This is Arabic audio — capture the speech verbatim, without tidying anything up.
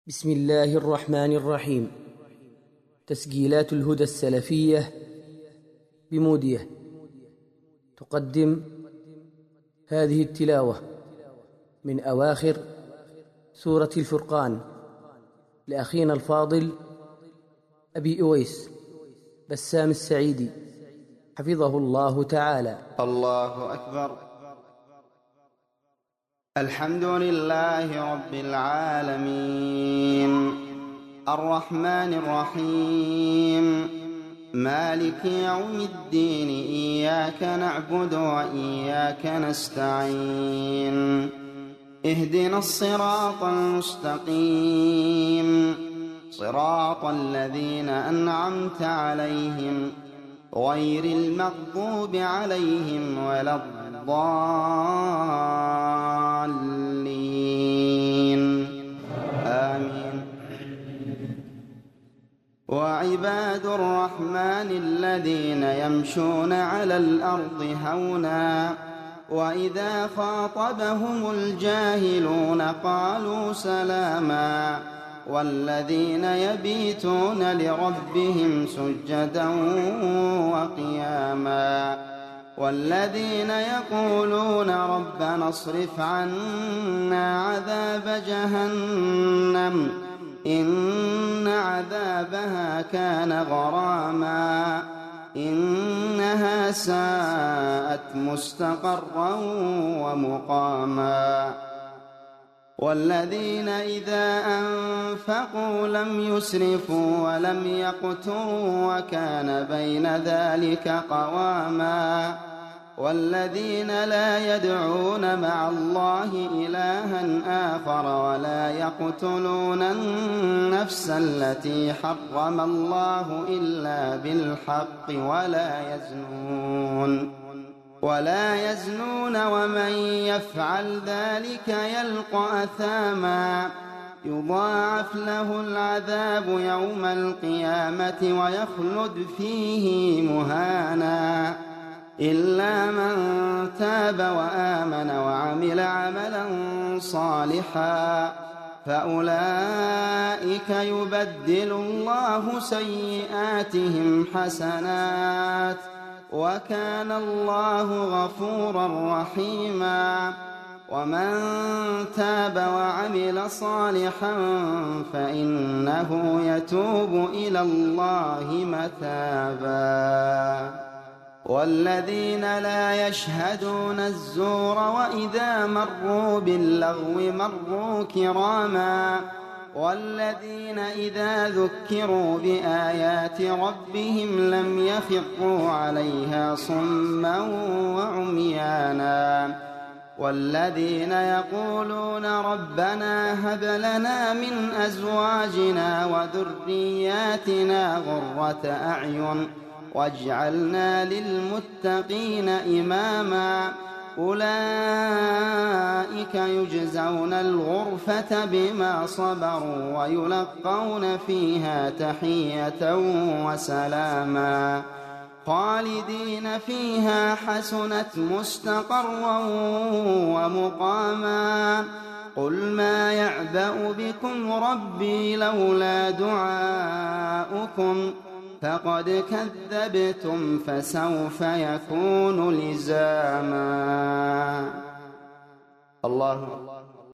بسم الله الرحمن الرحيم. تسجيلات الهدى السلفية بمودية تقدم هذه التلاوة من أواخر سورة الفرقان لأخينا الفاضل أبي أويس بسام السعيدي حفظه الله تعالى. الله أكبر. الحمد لله رب العالمين الرحمن الرحيم مالك يوم الدين، إياك نعبد وإياك نستعين، اهدنا الصراط المستقيم صراط الذين أنعمت عليهم غير المغضوب عليهم ولا الضالين، آمين. وعباد الرحمن الذين يمشون على الأرض هونا وإذا خاطبهم الجاهلون قالوا سلاما، والذين يبيتون لربهم سجدا وقياما، والذين يقولون ربنا اصرف عنا عذاب جهنم إن عذابها كان غراما إنها ساءت مستقرا ومقاما، والذين إذا أنفقوا لم يسرفوا ولم يقتروا وكان بين ذلك قواما، والذين لا يدعون مع الله إلها آخر ولا يقتلون النفس التي حرم الله إلا بالحق ولا يزنون ولا يزنون ومن يفعل ذلك يلقى أثاما يضاعف له العذاب يوم القيامة ويخلد فيه مهانا إلا من تاب وآمن وعمل عملا صالحا فأولئك يبدل الله سيئاتهم حسنات وكان الله غفورا رحيما. ومن تاب وعمل صالحا فإنه يتوب إلى الله متابا، والذين لا يشهدون الزور وإذا مروا باللغو مروا كراما، والذين إذا ذكروا بآيات ربهم لم يخروا عليها صما وعميانا، والذين يقولون ربنا هب لنا من أزواجنا وذرياتنا غرة أعين واجعلنا للمتقين إماما، أولئك يجزون الغرفة بما صبروا ويلقون فيها تحية وسلاما خالدين فيها حسنت مستقرا ومقاما. قل ما يعبأ بكم ربي لولا دعاؤكم فقد كذبتم فسوف يكون لزاما. الله